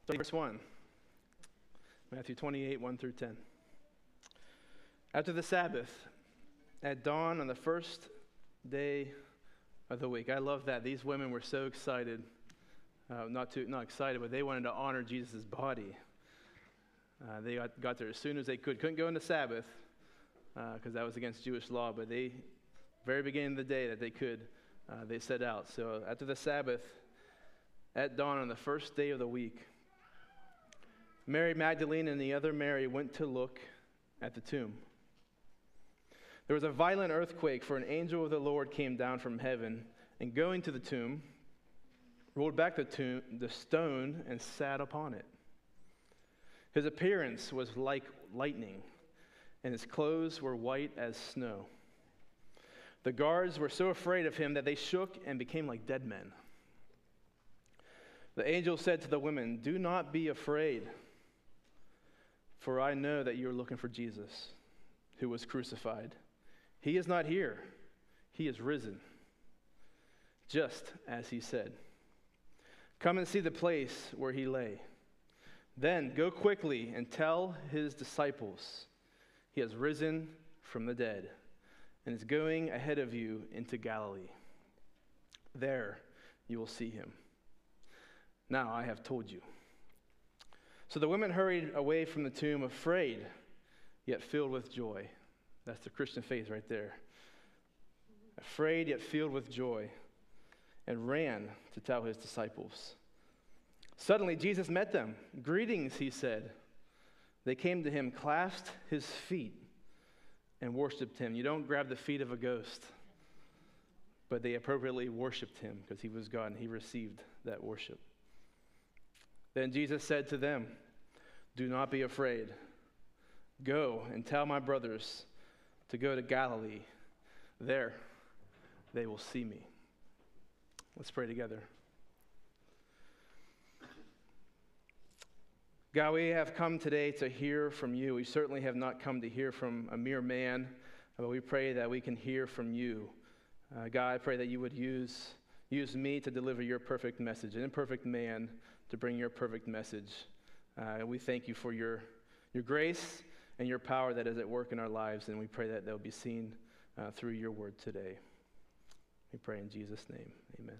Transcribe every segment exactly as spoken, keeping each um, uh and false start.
Verse one, Matthew twenty-eight, one through ten. After the Sabbath, at dawn on the first day of the week. I love that. These women were so excited. Uh, not too, not excited, but they wanted to honor Jesus' body. Uh, they got, got there as soon as they could. Couldn't go into Sabbath because uh, that was against Jewish law, but they, very beginning of the day that they could, uh, they set out. So after the Sabbath, at dawn on the first day of the week, Mary Magdalene and the other Mary went to look at the tomb. There was a violent earthquake, for an angel of the Lord came down from heaven, and going to the tomb, rolled back the tomb, the stone, and sat upon it. His appearance was like lightning, and his clothes were white as snow. The guards were so afraid of him that they shook and became like dead men. The angel said to the women, "Do not be afraid, for I know that you are looking for Jesus, who was crucified. He is not here. He is risen, just as he said. Come and see the place where he lay. Then go quickly and tell his disciples, he has risen from the dead and is going ahead of you into Galilee. There you will see him. Now I have told you." So the women hurried away from the tomb, afraid, yet filled with joy. That's the Christian faith right there. Afraid, yet filled with joy, and ran to tell his disciples. Suddenly Jesus met them. "Greetings," he said. They came to him, clasped his feet, and worshiped him. You don't grab the feet of a ghost, but they appropriately worshiped him because he was God, and he received that worship. Then Jesus said to them, "Do not be afraid. Go and tell my brothers to go to Galilee. There they will see me." Let's pray together. God, we have come today to hear from you. We certainly have not come to hear from a mere man, but we pray that we can hear from you. Uh, God, I pray that you would use, use me to deliver your perfect message, an imperfect man to bring your perfect message. Uh, and we thank you for your, your grace and your power that is at work in our lives, and we pray that they'll be seen uh, through your word today. We pray in Jesus' name, amen.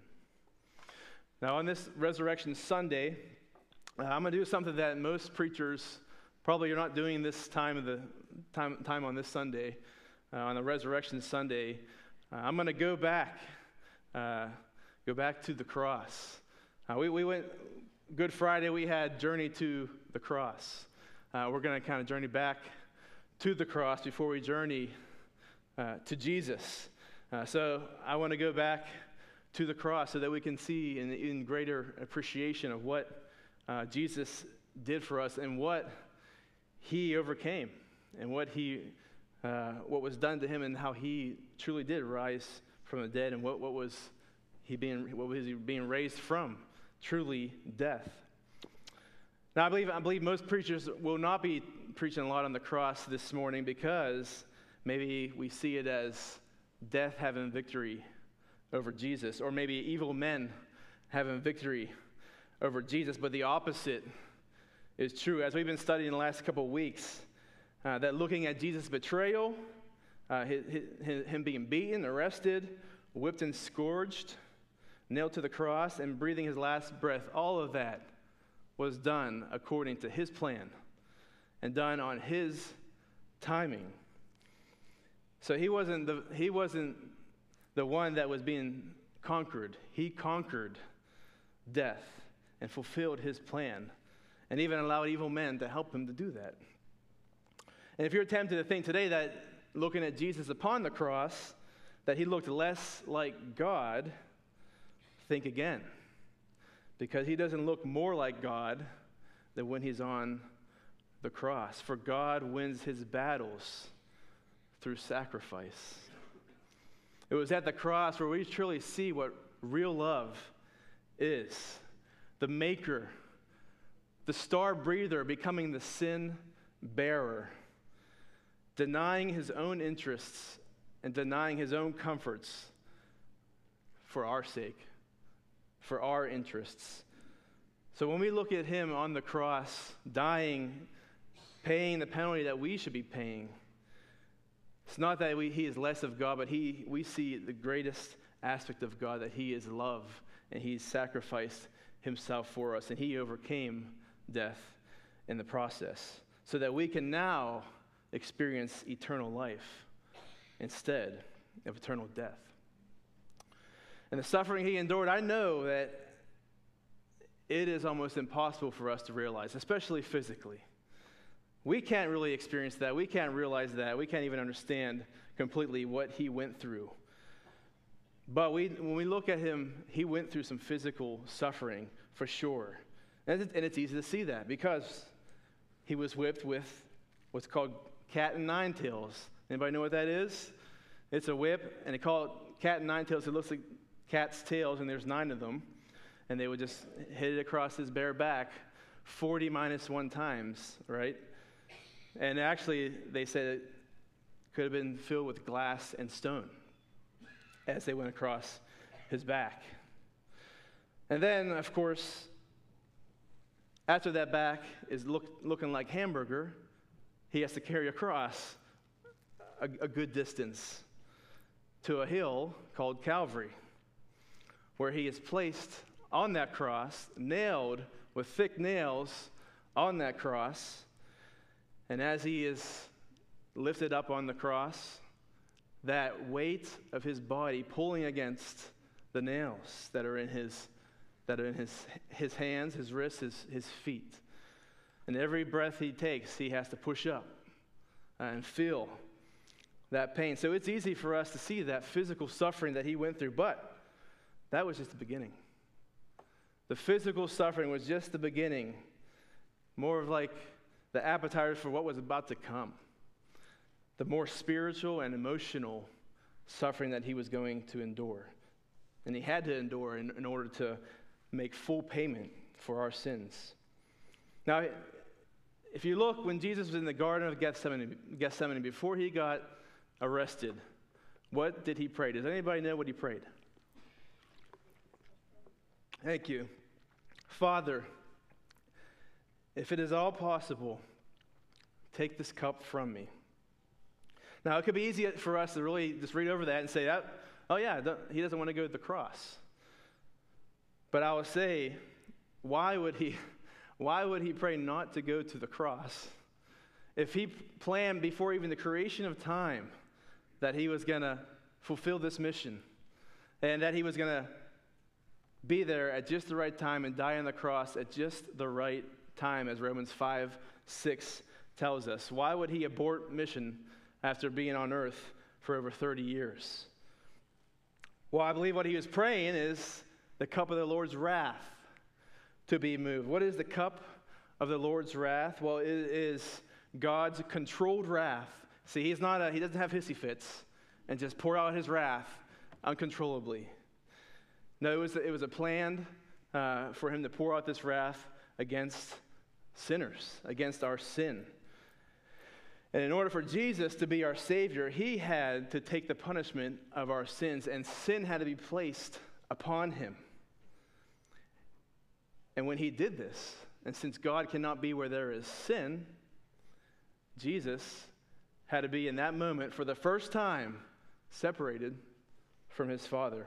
Now on this Resurrection Sunday, uh, I'm going to do something that most preachers probably are not doing this time of the time, time on this Sunday, uh, on the Resurrection Sunday. Uh, I'm going to go back, uh, go back to the cross. Uh, we, we went, Good Friday, we had Journey to the Cross. Uh, we're going to kind of journey back to the cross before we journey uh, to Jesus. Uh, so I want to go back to the cross so that we can see in, in greater appreciation of what uh, Jesus did for us and what he overcame and what he, uh, what was done to him and how he truly did rise from the dead and what, what was he being, what was he being raised from? Truly death. Now, I believe I believe most preachers will not be preaching a lot on the cross this morning because maybe we see it as death having victory over Jesus, or maybe evil men having victory over Jesus. But the opposite is true. As we've been studying the last couple of weeks, uh, that looking at Jesus' betrayal, uh, his, his, him being beaten, arrested, whipped and scourged, nailed to the cross, and breathing his last breath, all of that was done according to his plan and done on his timing. So he wasn't the, he wasn't the one that was being conquered. He conquered death and fulfilled his plan and even allowed evil men to help him to do that. And if you're tempted to think today that looking at Jesus upon the cross, that he looked less like God, think again. Because he doesn't look more like God than when he's on the cross. For God wins his battles through sacrifice. It was at the cross where we truly see what real love is. The maker, the star breather becoming the sin bearer, denying his own interests and denying his own comforts for our sake, for our interests, So when we look at him on the cross, dying, paying the penalty that we should be paying, it's not that we, he is less of God, but he, we see the greatest aspect of God, that he is love, and he sacrificed himself for us, and he overcame death in the process, so that we can now experience eternal life instead of eternal death. And the suffering he endured, I know that it is almost impossible for us to realize, especially physically. We can't really experience that. We can't realize that. We can't even understand completely what he went through. But we, when we look at him, he went through some physical suffering for sure. And it's, and it's easy to see that because he was whipped with what's called cat and nine tails. Anybody know what that is? It's a whip, and they call it cat and nine tails. It looks like cat's tails, and there's nine of them. And they would just hit it across his bare back forty minus one times, right? And actually, they said it could have been filled with glass and stone as they went across his back. And then, of course, after that back is look, looking like hamburger, he has to carry across a, a good distance to a hill called Calvary, where he is placed on that cross, nailed with thick nails on that cross. And as he is lifted up on the cross, that weight of his body pulling against the nails that are in his that are in his his hands, his wrists, his, his feet. And every breath he takes, he has to push up and feel that pain. So it's easy for us to see that physical suffering that he went through, but that was just the beginning. The physical suffering was just the beginning, more of like the appetizers for what was about to come. The more spiritual and emotional suffering that he was going to endure. And he had to endure in, in order to make full payment for our sins. Now, if you look, when Jesus was in the Garden of Gethsemane, Gethsemane before he got arrested, what did he pray? Does anybody know what he prayed? Thank you. Father, if it is all possible, take this cup from me. Now, it could be easy for us to really just read over that and say, that, oh yeah, he doesn't want to go to the cross. But I would say, why would he, why would he pray not to go to the cross? If he planned before even the creation of time that he was going to fulfill this mission and that he was going to be there at just the right time and die on the cross at just the right time, as Romans five six tells us. Why would he abort mission after being on earth for over thirty years? Well, I believe what he was praying is the cup of the Lord's wrath to be moved. What is the cup of the Lord's wrath? Well, it is God's controlled wrath. See, he's not a, he doesn't have hissy fits and just pour out his wrath uncontrollably. No, it was, it was a plan uh, for him to pour out this wrath against sinners, against our sin. And in order for Jesus to be our Savior, he had to take the punishment of our sins, and sin had to be placed upon him. And when he did this, and since God cannot be where there is sin, Jesus had to be in that moment for the first time separated from his Father.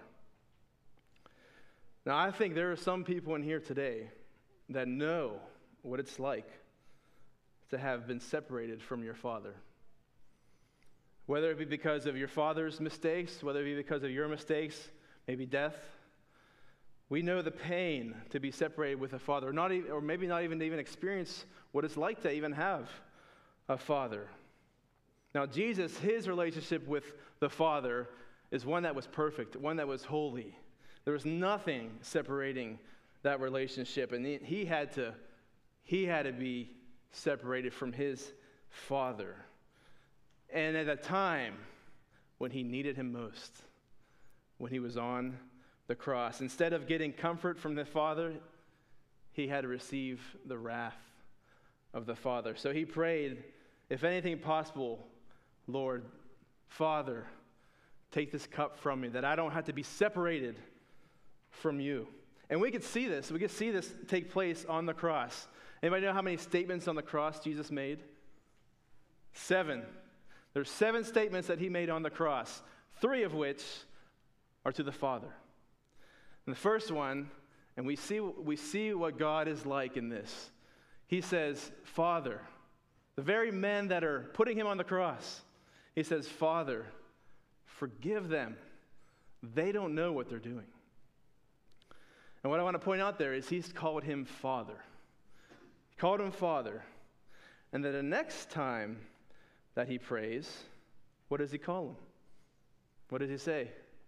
Now, I think there are some people in here today that know what it's like to have been separated from your Father. Whether it be because of your father's mistakes, whether it be because of your mistakes, maybe death. We know the pain to be separated with a father, or, not even, or maybe not even to even experience what it's like to even have a father. Now, Jesus, his relationship with the Father is one that was perfect, one that was holy. There was nothing separating that relationship, and he, he had to, he had to be separated from his Father. And at a time when he needed him most, when he was on the cross, instead of getting comfort from the Father, he had to receive the wrath of the Father. So he prayed, if anything possible, Lord, Father, take this cup from me, that I don't have to be separated from you. And we could see this. We could see this take place on the cross. Anybody know how many statements on the cross Jesus made? Seven. There's seven statements that he made on the cross, three of which are to the Father. And the first one, and we see, we see what God is like in this. He says, Father, the very men that are putting him on the cross, he says, Father, forgive them. They don't know what they're doing. And what I want to point out there is he's called him Father. He called him Father. And then the next time that he prays, what does he call him? What does he say?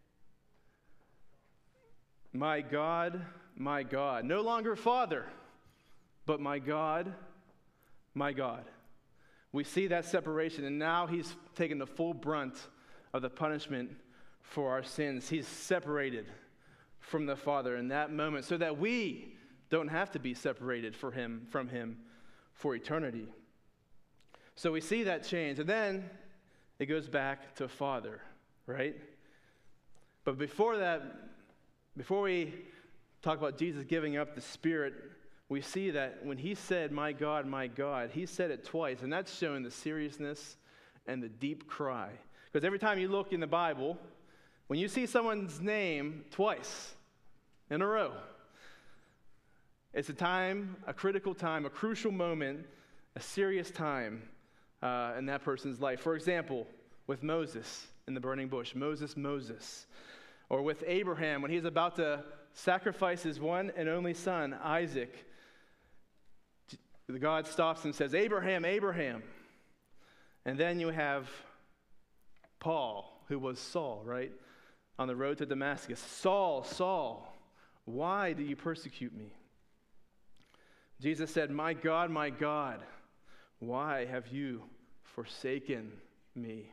My God, my God. No longer Father, but my God, my God. We see that separation, and now he's taken the full brunt of the punishment for our sins. He's separated from the Father in that moment so that we don't have to be separated for him, from him for eternity. So we see that change, and then it goes back to Father, right? But before that, before we talk about Jesus giving up the Spirit, we see that when he said, my God, my God, he said it twice, and that's showing the seriousness and the deep cry. Because every time you look in the Bible, when you see someone's name twice in a row, it's a time, a critical time, a crucial moment, a serious time uh, in that person's life. For example, with Moses in the burning bush, Moses, Moses. Or with Abraham when he's about to sacrifice his one and only son, Isaac. The God stops and says, Abraham, Abraham. And then you have Paul, who was Saul, right? On the road to Damascus. Saul, Saul, why do you persecute me? Jesus said, my God, my God, why have you forsaken me?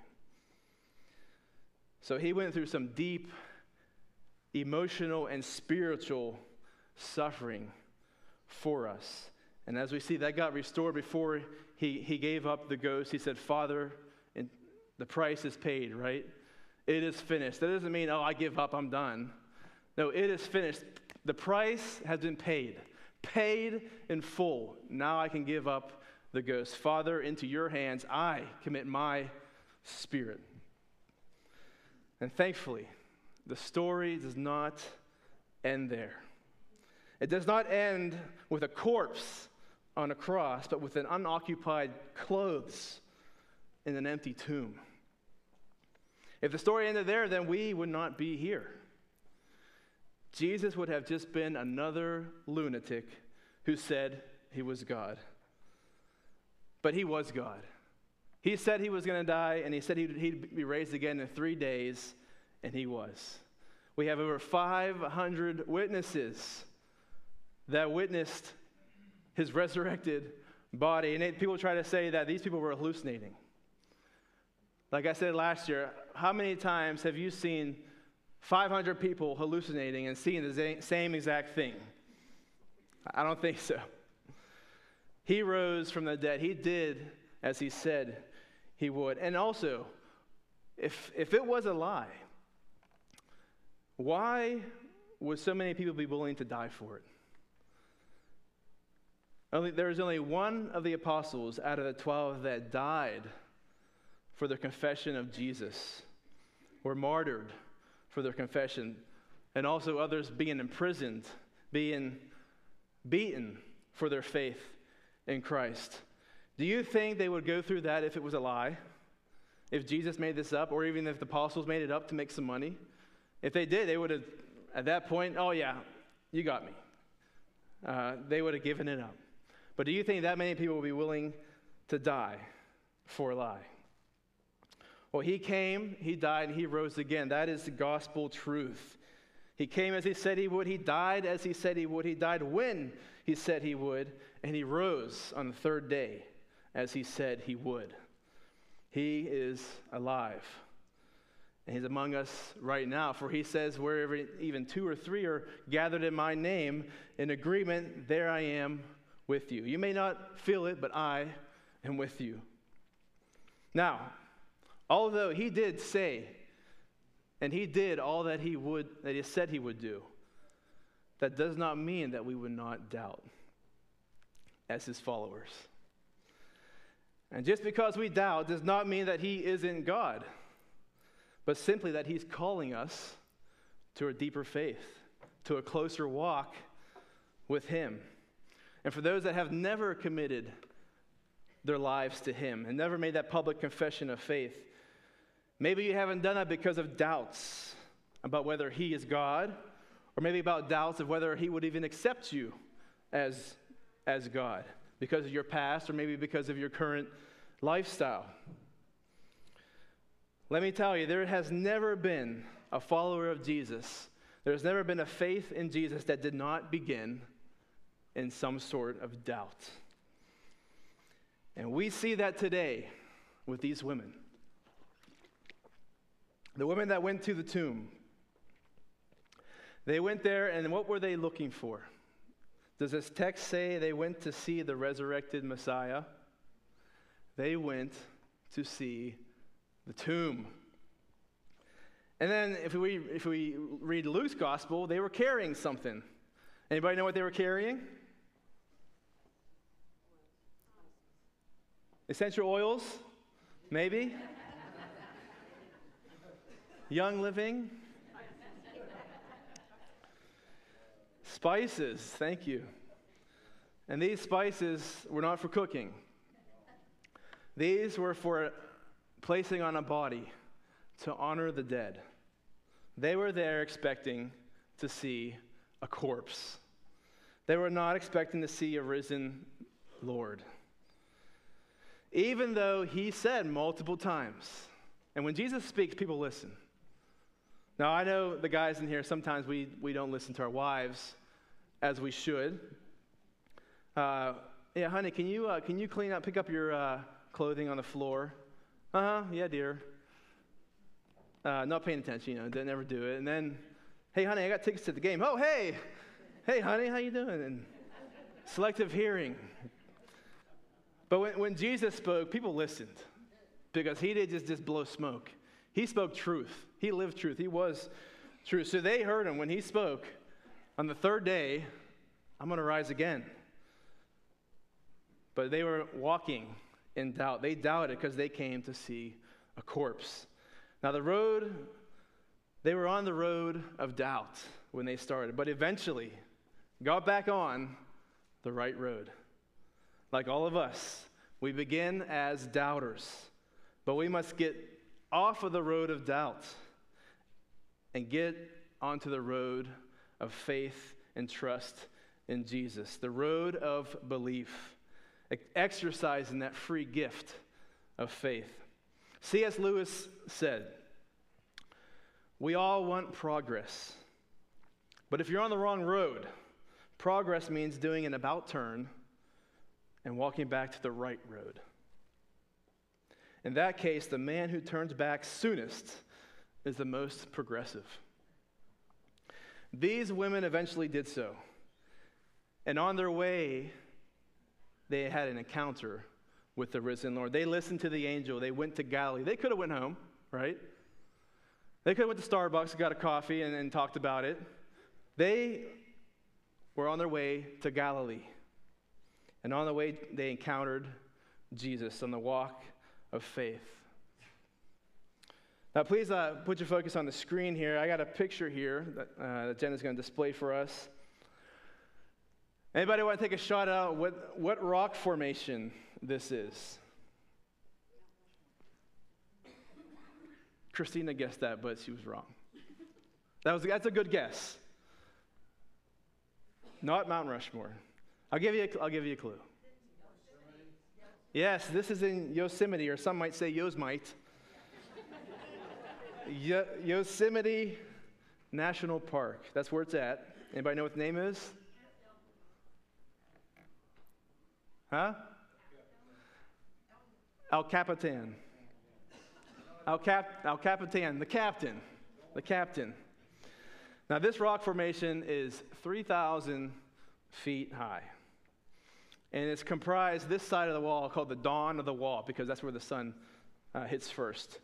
So he went through some deep emotional and spiritual suffering for us. And as we see, that got restored before he, he gave up the ghost. He said, Father, and the price is paid, right? It is finished. That doesn't mean, oh, I give up, I'm done. No, it is finished. The price has been paid. Paid in full. Now I can give up the ghost. Father, into your hands I commit my spirit. And thankfully, the story does not end there. It does not end with a corpse on a cross, but with an unoccupied clothes in an empty tomb. If the story ended there, then we would not be here. Jesus would have just been another lunatic who said he was God. But he was God. He said he was going to die, and he said he'd, he'd be raised again in three days, and he was. We have over five hundred witnesses that witnessed his resurrected body. And it, people try to say that these people were hallucinating. Like I said last year, how many times have you seen five hundred people hallucinating and seeing the same exact thing? I don't think so. He rose from the dead. He did as he said he would. And also, if if it was a lie, why would so many people be willing to die for it? Only, there was only one of the apostles out of the twelve that died for their confession of Jesus, were martyred for their confession, and also others being imprisoned, being beaten for their faith in Christ. Do you think they would go through that if it was a lie? If Jesus made this up, or even if the apostles made it up to make some money? If they did, they would have, at that point, oh yeah, you got me. Uh, they would have given it up. But do you think that many people would be willing to die for a lie? Well, he came, he died, and he rose again. That is the gospel truth. He came as he said he would. He died as he said he would. He died when he said he would. And he rose on the third day as he said he would. He is alive. And he's among us right now. For he says, wherever even two or three are gathered in my name, in agreement, there I am with you. You may not feel it, but I am with you. Now, although he did say, and he did all that he would, that he said he would do, that does not mean that we would not doubt as his followers. And just because we doubt does not mean that he isn't God, but simply that he's calling us to a deeper faith, to a closer walk with him. And for those that have never committed their lives to him and never made that public confession of faith, maybe you haven't done that because of doubts about whether he is God, or maybe about doubts of whether he would even accept you as, as God because of your past, or maybe because of your current lifestyle. Let me tell you, there has never been a follower of Jesus, there's never been a faith in Jesus that did not begin in some sort of doubt. And we see that today with these women. The women that went to the tomb. They went there, and what were they looking for? Does this text say they went to see the resurrected Messiah? They went to see the tomb. And then if we if we read Luke's gospel, they were carrying something. Anybody know what they were carrying? Essential oils? Maybe? Young Living? Spices, thank you. And these spices were not for cooking. These were for placing on a body to honor the dead. They were there expecting to see a corpse. They were not expecting to see a risen Lord. Even though he said multiple times, and when Jesus speaks, people listen. Now, I know the guys in here, sometimes we, we don't listen to our wives as we should. Uh, yeah, honey, can you uh, can you clean up, pick up your uh, clothing on the floor? Uh-huh, yeah, dear. Uh, not paying attention, you know, didn't ever do it. And then, hey, honey, I got tickets to the game. Oh, hey, hey, honey, how you doing? And selective hearing. But when, when Jesus spoke, people listened because he didn't just, just blow smoke. He spoke truth. He lived truth. He was truth. So they heard him when he spoke. On the third day, I'm going to rise again. But they were walking in doubt. They doubted because they came to see a corpse. Now the road, they were on the road of doubt when they started, but eventually got back on the right road. Like all of us, we begin as doubters, but we must get off of the road of doubt and get onto the road of faith and trust in Jesus, the road of belief, exercising that free gift of faith. C S Lewis said, "We all want progress, but if you're on the wrong road, progress means doing an about turn and walking back to the right road. In that case, the man who turns back soonest is the most progressive." These women eventually did so. And on their way, they had an encounter with the risen Lord. They listened to the angel. They went to Galilee. They could have went home, right? They could have went to Starbucks, got a coffee, and, and talked about it. They were on their way to Galilee. And on the way, they encountered Jesus on the walk of faith. Now, please uh, put your focus on the screen here. I got a picture here that, uh, that Jen is going to display for us. Anybody want to take a shot at what, what rock formation this is? Christina guessed that, but she was wrong. That was that's a good guess. Not Mount Rushmore. I'll give you a, I'll give you a clue. Yes, this is in Yosemite, or some might say Yosemite. Yo- Yosemite National Park. That's where it's at. Anybody know what the name is? Huh? El Capitan. El, Cap- El Capitan, the captain. The captain. Now, this rock formation is three thousand feet high. And it's comprised, this side of the wall, called the dawn of the wall, because that's where the sun uh, hits first.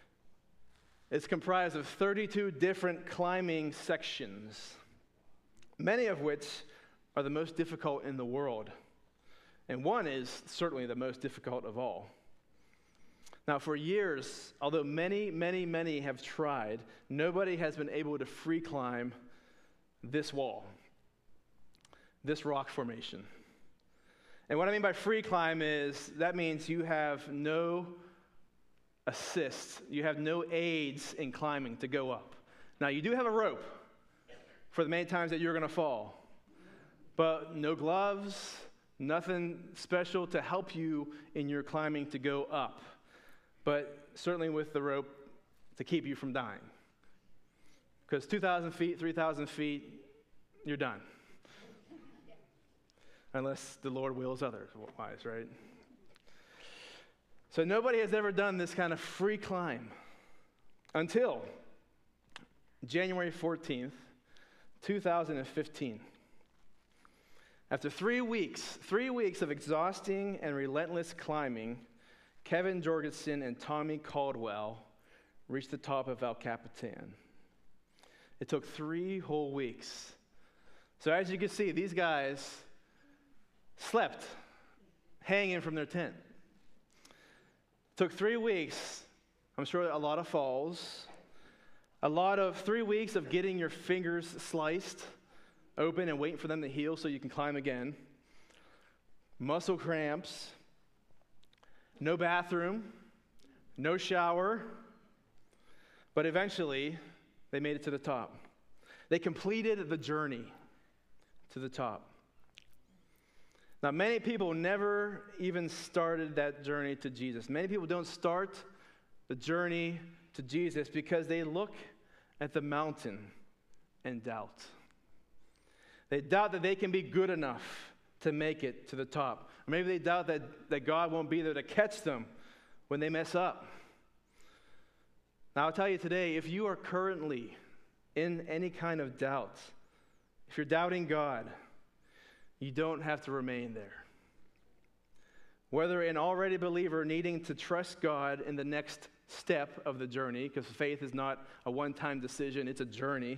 It's comprised of thirty-two different climbing sections many of which are the most difficult in the world. And one is certainly the most difficult of all. Now, for years, although many, many, many have tried, nobody has been able to free climb this wall, this rock formation. And what I mean by free climb is that means you have no assist, you have no aids in climbing to go up. Now, you do have a rope for the many times that you're going to fall, but no gloves, nothing special to help you in your climbing to go up, but certainly with the rope to keep you from dying. Because two thousand feet, three thousand feet, you're done. Unless the Lord wills otherwise, right? So nobody has ever done this kind of free climb until January fourteenth, two thousand fifteen. After three weeks, three weeks of exhausting and relentless climbing, Kevin Jorgensen and Tommy Caldwell reached the top of El Capitan. It took three whole weeks. So as you can see, these guys slept hanging from their tent. It took three weeks. I'm sure a lot of falls. A lot of three weeks of getting your fingers sliced open and waiting for them to heal so you can climb again. Muscle cramps. No bathroom. No shower. But eventually, they made it to the top. They completed the journey to the top. Now, many people never even started that journey to Jesus. Many people don't start the journey to Jesus because they look at the mountain and doubt. They doubt that they can be good enough to make it to the top. Or maybe they doubt that, that God won't be there to catch them when they mess up. Now, I'll tell you today, if you are currently in any kind of doubt, if you're doubting God, you don't have to remain there. Whether an already believer needing to trust God in the next step of the journey, because faith is not a one-time decision, it's a journey.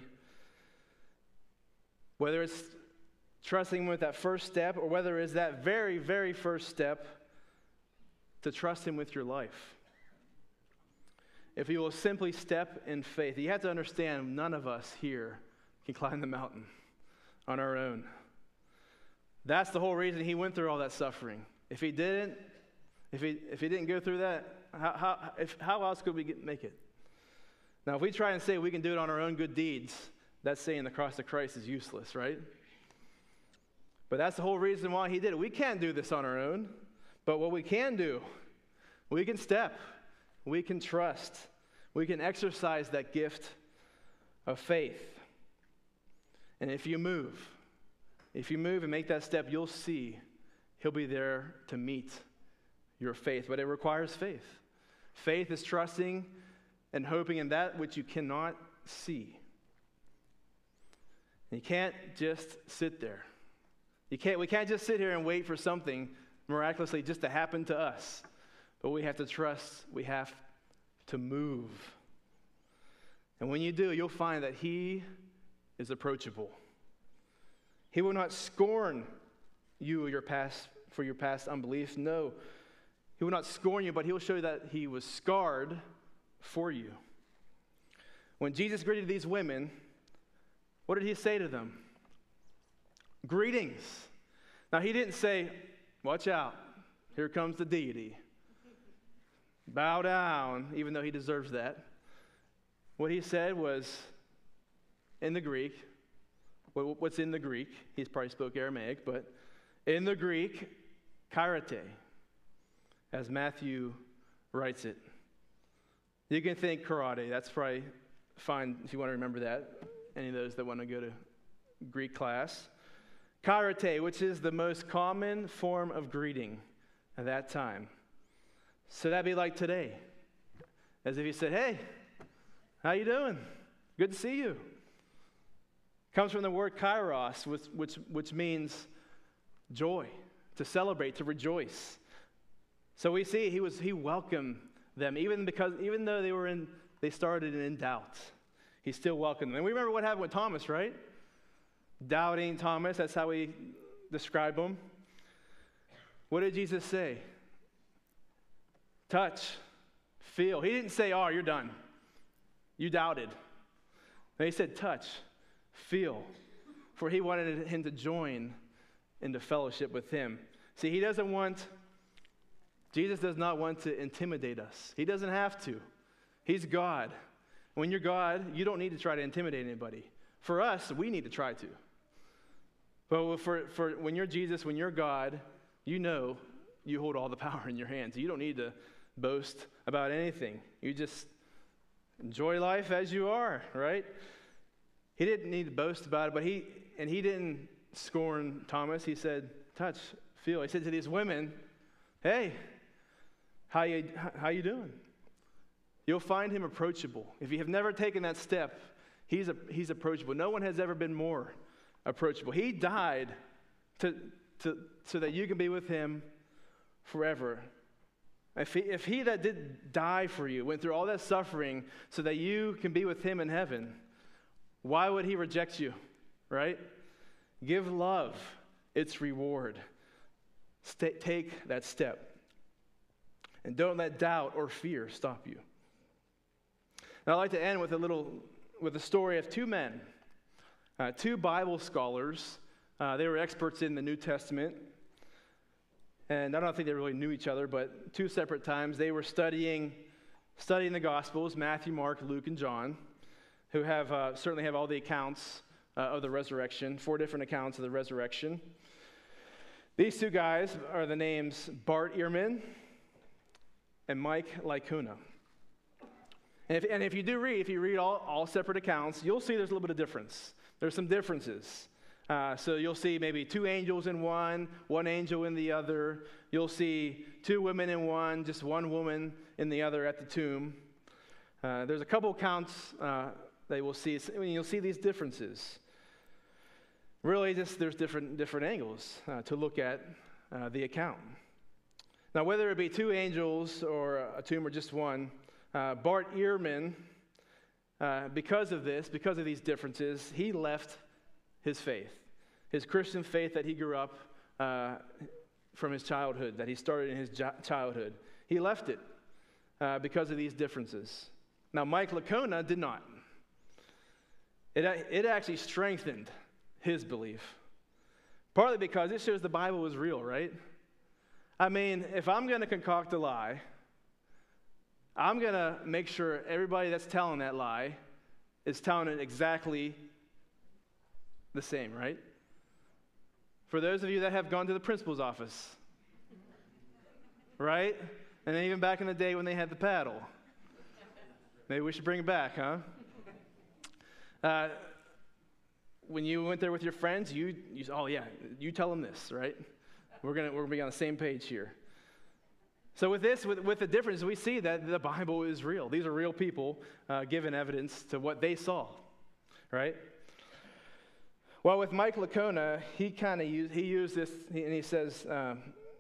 Whether it's trusting Him with that first step, or whether it's that very, very first step to trust Him with your life. If you will simply step in faith, you have to understand none of us here can climb the mountain on our own. That's the whole reason He went through all that suffering. If He didn't, if He if He didn't go through that, how how if how else could we get, make it? Now, if we try and say we can do it on our own good deeds, that's saying the cross of Christ is useless, right? But that's the whole reason why He did it. We can't do this on our own, but what we can do, we can step, we can trust, we can exercise that gift of faith. And if you move, if you move and make that step, you'll see He'll be there to meet your faith. But it requires faith. Faith is trusting and hoping in that which you cannot see. And you can't just sit there. You can't, we can't just sit here and wait for something miraculously just to happen to us. But we have to trust, we have to move. And when you do, you'll find that He is approachable. He will not scorn you or your past for your past unbelief. No, He will not scorn you, but He will show you that He was scarred for you. When Jesus greeted these women, what did He say to them? Greetings. Now, He didn't say, watch out, here comes the deity. Bow down, even though He deserves that. What He said was, in the Greek, what's in the Greek? He's probably spoke Aramaic, but in the Greek, kairete, as Matthew writes it. You can think karate. That's probably fine if you want to remember that. Any of those that want to go to Greek class. Kairete, which is the most common form of greeting at that time. So that'd be like today. As if you said, hey, how you doing? Good to see you. Comes from the word kairos, which, which, which means joy, to celebrate, to rejoice. So we see he was he welcomed them, even because even though they were in they started in doubt, He still welcomed them. And we remember what happened with Thomas, right? Doubting Thomas, that's how we describe him. What did Jesus say? Touch, feel. He didn't say, oh, you're done. You doubted. No, he said, touch, feel. For he wanted him to join into fellowship with him. See, he doesn't want, Jesus does not want to intimidate us. He doesn't have to. He's God. When you're God, you don't need to try to intimidate anybody. For us, we need to try to. But for, for when you're Jesus, when you're God, you know you hold all the power in your hands. You don't need to boast about anything. You just enjoy life as you are, right? He didn't need to boast about it, but he, and he didn't scorn Thomas. He said, touch, feel. He said to these women, hey, how you, how you doing? You'll find him approachable. If you have never taken that step, he's, a, he's approachable. No one has ever been more approachable. He died to, to, so that you can be with him forever. If he, if he that did die for you went through all that suffering so that you can be with him in heaven, why would he reject you, right? Give love its reward. Stay, take that step. And don't let doubt or fear stop you. Now, I'd like to end with a little, with a story of two men, uh, two Bible scholars. Uh, they were experts in the New Testament. And I don't think they really knew each other, but two separate times they were studying, studying the Gospels, Matthew, Mark, Luke, and John, who have uh, certainly have all the accounts uh, of the resurrection, four different accounts of the resurrection. These two guys are the names Bart Ehrman and Mike Licuna. And if, and if you do read, if you read all, all separate accounts, you'll see there's a little bit of difference. There's some differences. Uh, so you'll see maybe two angels in one, one angel in the other. You'll see two women in one, just one woman in the other at the tomb. Uh, there's a couple accounts uh, that we'll see. I mean, you'll see these differences. Really, just there's different different angles uh, to look at uh, the account. Now, whether it be two angels or a tomb or just one, uh, Bart Ehrman, uh, because of this, because of these differences, he left his faith, his Christian faith that he grew up uh, from his childhood, that he started in his jo- childhood. He left it uh, because of these differences. Now, Mike Licuna did not. It, it actually strengthened his belief, partly because it shows the Bible is real, right? I mean, if I'm going to concoct a lie, I'm going to make sure everybody that's telling that lie is telling it exactly the same, right? For those of you that have gone to the principal's office, right? And then even back in the day when they had the paddle. Maybe we should bring it back, huh? Uh, when you went there with your friends, you, you oh yeah, you tell them this, right? We're gonna we're gonna be on the same page here. So with this, with, with the difference, we see that the Bible is real. These are real people uh, giving evidence to what they saw, right? Well, with Mike Licuna, he kind of used he used this, and he says um,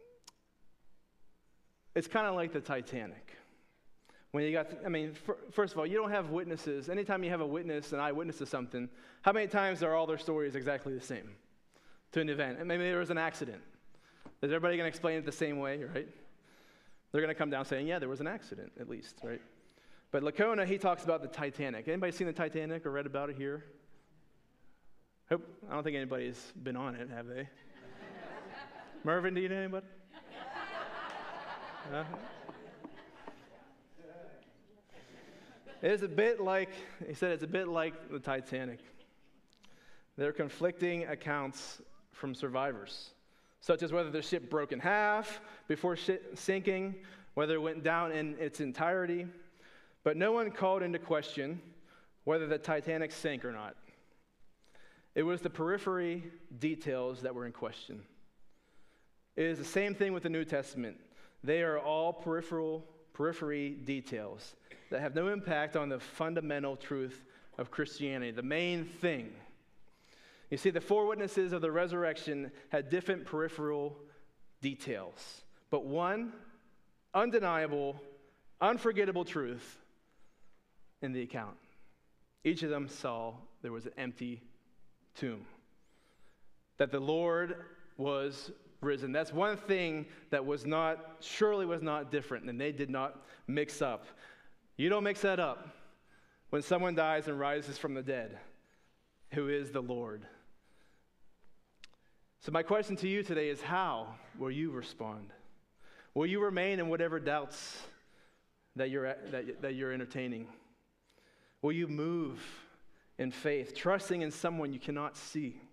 it's kind of like the Titanic. When you got, to, I mean, for, first of all, you don't have witnesses. Anytime you have a witness, an eyewitness to something, how many times are all their stories exactly the same to an event? And maybe there was an accident. Is everybody going to explain it the same way, right? They're going to come down saying, yeah, there was an accident, at least, right? But Licuna, he talks about the Titanic. Anybody seen the Titanic or read about it here? Hope, I don't think anybody's been on it, have they? Mervin, do you know anybody? Uh-huh. It's a bit like, he said it's a bit like the Titanic. There are conflicting accounts from survivors, such as whether the ship broke in half before sinking, whether it went down in its entirety. But no one called into question whether the Titanic sank or not. It was the periphery details that were in question. It is the same thing with the New Testament. They are all peripheral, periphery details that have no impact on the fundamental truth of Christianity, the main thing. You see, the four witnesses of the resurrection had different peripheral details, but one undeniable, unforgettable truth in the account. Each of them saw there was an empty tomb. that the Lord was risen. That's one thing that was not, surely was not different, and they did not mix up. You don't mix that up when someone dies and rises from the dead, who is the Lord. So my question to you today is, how will you respond? Will you remain in whatever doubts that you're, that, that you're entertaining? Will you move in faith, trusting in someone you cannot see?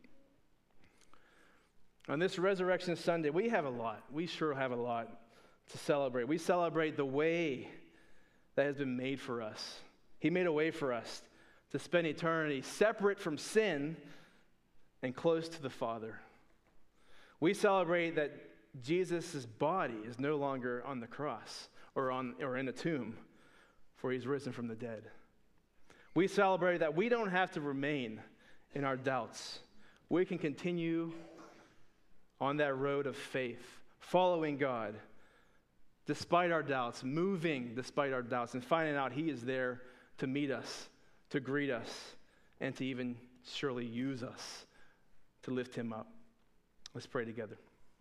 On this Resurrection Sunday, we have a lot. We sure have a lot to celebrate. We celebrate the way that has been made for us. He made a way for us to spend eternity separate from sin and close to the Father. We celebrate that Jesus' body is no longer on the cross or, on, or in a tomb, for he's risen from the dead. We celebrate that we don't have to remain in our doubts. We can continue on that road of faith, following God, despite our doubts, moving despite our doubts, and finding out he is there to meet us, to greet us, and to even surely use us to lift him up. Let's pray together.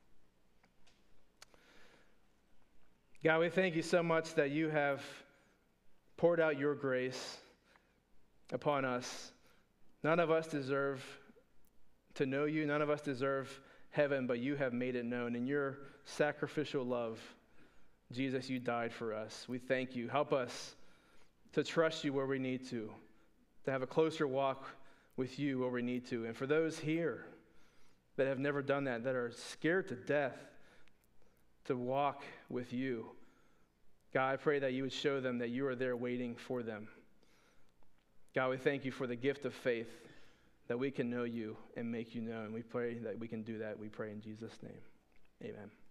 God, we thank you so much that you have poured out your grace upon us. None of us deserve to know you. None of us deserve heaven, but you have made it known. In your sacrificial love, Jesus, you died for us. We thank you. Help us to trust you where we need to, to have a closer walk with you where we need to. And for those here that have never done that, that are scared to death to walk with you, God, I pray that you would show them that you are there waiting for them. God, we thank you for the gift of faith, that we can know you and make you known. We pray that we can do that. We pray in Jesus' name. Amen.